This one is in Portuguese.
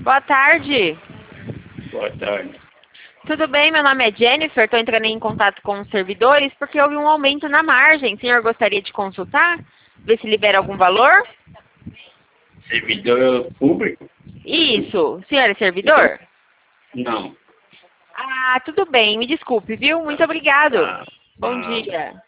Boa tarde. Boa tarde. Tudo bem? Meu nome é Jennifer. Estou entrando em contato com os servidores porque houve um aumento na margem. O senhor gostaria de consultar? Ver se libera algum valor? Servidor público? Isso. O senhor é servidor? Não. Ah, tudo bem. Me desculpe, viu? Muito obrigado. Ah, Bom ah. dia.